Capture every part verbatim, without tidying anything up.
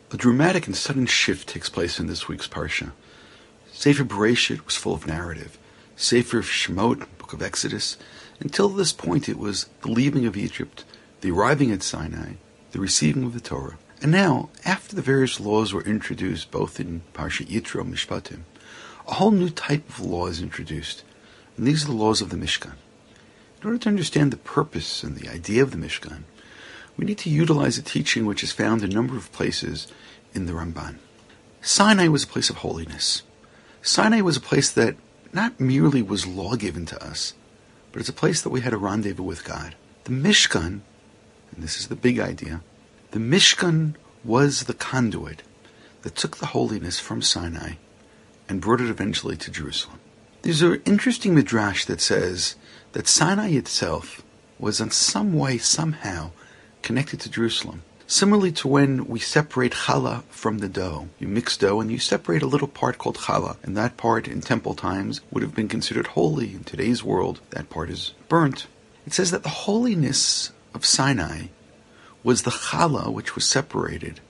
A dramatic and sudden shift takes place in this week's Parsha. Sefer Bereshit was full of narrative. Sefer Shemot, Book of Exodus. Until this point it was the leaving of Egypt, the arriving at Sinai, the receiving of the Torah. And now, after the various laws were introduced both in Parsha Yitro and Mishpatim, a whole new type of law is introduced. And these are the laws of the Mishkan. In order to understand the purpose and the idea of the Mishkan, we need to utilize a teaching which is found in a number of places in the Ramban. Sinai was a place of holiness. Sinai was a place that not merely was law given to us, but it's a place that we had a rendezvous with God. The Mishkan, and this is the big idea, the Mishkan was the conduit that took the holiness from Sinai and brought it eventually to Jerusalem. There's an interesting midrash that says that Sinai itself was in some way, somehow, connected to Jerusalem. Similarly to when we separate challah from the dough. You mix dough and you separate a little part called challah, and that part in temple times would have been considered holy. In today's world, that part is burnt. It says that the holiness of Sinai was the challah which was separated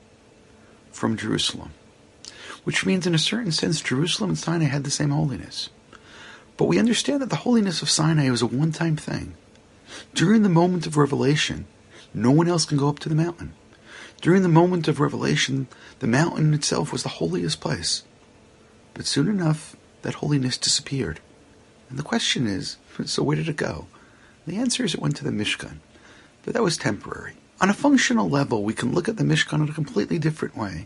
from Jerusalem, which means in a certain sense Jerusalem and Sinai had the same holiness. But we understand that the holiness of Sinai was a one-time thing. During the moment of revelation, no one else can go up to the mountain. During the moment of revelation, the mountain itself was the holiest place. But soon enough, that holiness disappeared. And the question is, so where did it go? The answer is it went to the Mishkan. But that was temporary. On a functional level, we can look at the Mishkan in a completely different way.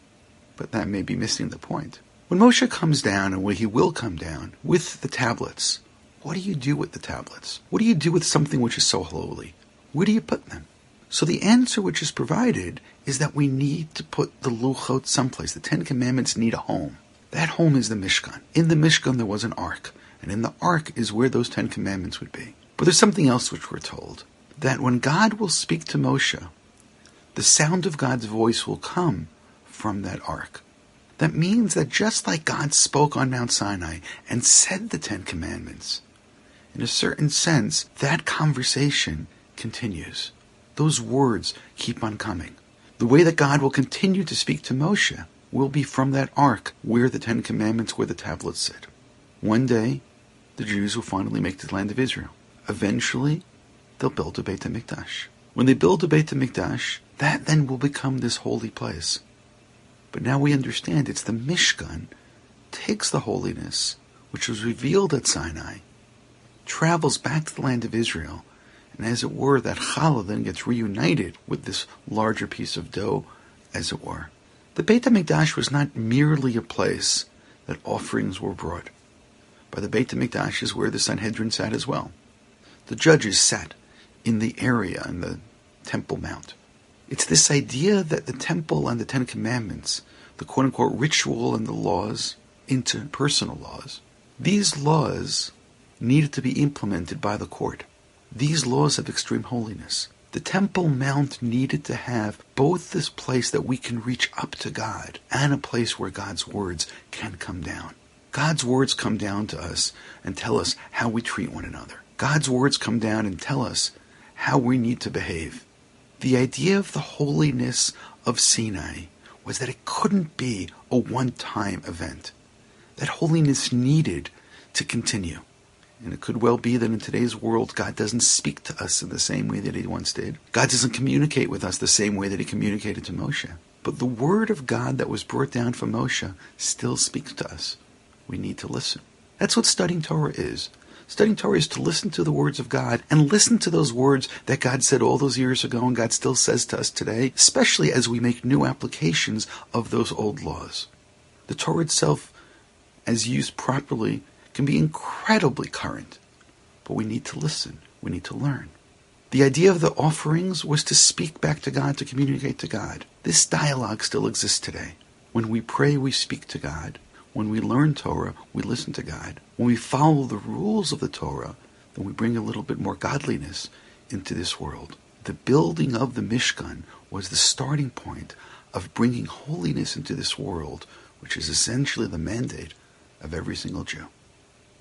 But that may be missing the point. When Moshe comes down, and when he will come down, with the tablets, what do you do with the tablets? What do you do with something which is so holy? Where do you put them? So the answer which is provided is that we need to put the Luchot someplace. The Ten Commandments need a home. That home is the Mishkan. In the Mishkan there was an ark, and in the ark is where those Ten Commandments would be. But there's something else which we're told, that when God will speak to Moshe, the sound of God's voice will come from that ark. That means that just like God spoke on Mount Sinai and said the Ten Commandments, in a certain sense, that conversation continues. Those words keep on coming. The way that God will continue to speak to Moshe will be from that ark where the Ten Commandments, where the tablets sit. One day, the Jews will finally make the land of Israel. Eventually, they'll build a Beit HaMikdash. When they build a Beit HaMikdash, that then will become this holy place. But now we understand it's the Mishkan takes the holiness which was revealed at Sinai, travels back to the land of Israel, and as it were, that challah then gets reunited with this larger piece of dough, as it were. The Beit HaMikdash was not merely a place that offerings were brought. By the Beit HaMikdash is where the Sanhedrin sat as well. The judges sat in the area, in the Temple Mount. It's this idea that the temple and the Ten Commandments, the quote-unquote ritual and the laws, interpersonal laws, these laws needed to be implemented by the court. These laws have extreme holiness. The Temple Mount needed to have both this place that we can reach up to God and a place where God's words can come down. God's words come down to us and tell us how we treat one another. God's words come down and tell us how we need to behave. The idea of the holiness of Sinai was that it couldn't be a one-time event. That holiness needed to continue. And it could well be that in today's world, God doesn't speak to us in the same way that he once did. God doesn't communicate with us the same way that he communicated to Moshe. But the word of God that was brought down from Moshe still speaks to us. We need to listen. That's what studying Torah is. Studying Torah is to listen to the words of God and listen to those words that God said all those years ago and God still says to us today, especially as we make new applications of those old laws. The Torah itself, as used properly, can be incredibly current, but we need to listen, we need to learn. The idea of the offerings was to speak back to God, to communicate to God. This dialogue still exists today. When we pray, we speak to God. When we learn Torah, we listen to God. When we follow the rules of the Torah, then we bring a little bit more godliness into this world. The building of the Mishkan was the starting point of bringing holiness into this world, which is essentially the mandate of every single Jew.